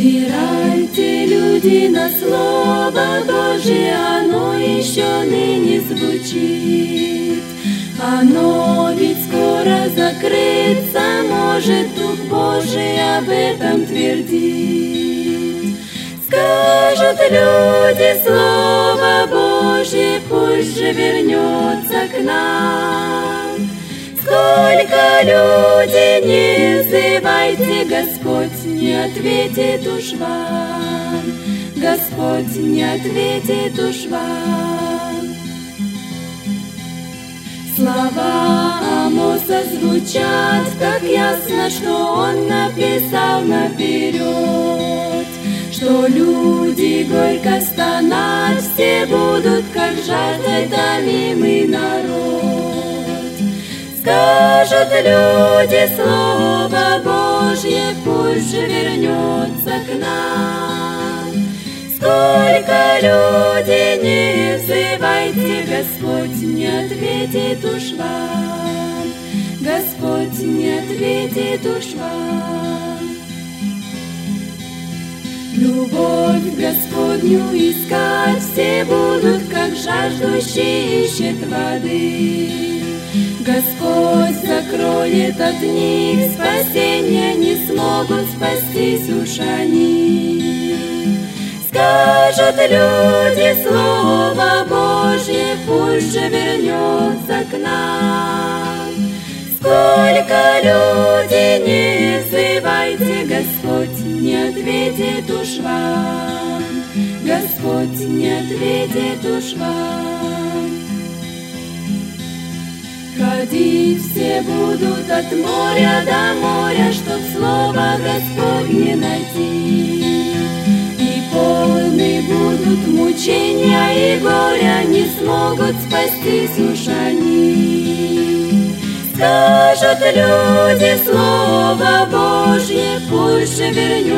Взирайте, люди, на Слово Божие, оно еще ныне звучит. Оно ведь скоро закрыться может, Дух Божий об этом твердит. Скажут люди Слово Божье, пусть же вернется к нам. Сколько люди не взывайте, Господь не ответит уж вам. Господь не ответит уж вам. Слова Амоса звучат так ясно, что он написал наперед, что люди горько стонать все будут, как жаждой томимый народ. Скажут люди Слово Божье, пусть же вернется к нам. Сколько люди не взывайте, Господь не ответит уж вам. Господь не ответит уж вам. Любовь Господню искать все будут, как жаждущие ищет воды. Господь закроет от них спасения, не смогут спастись уж они. Скажут люди Слово Божье, пусть же вернется к нам. Сколько люди не взывайте, Господь не ответит уж вам. Господь не ответит уж вам. Ходить все будут от моря до моря, чтоб слово Господне найти. И полны будут мучения и горя, не смогут спастись уж они. Скажут люди Слово Божье, пусть же вернется.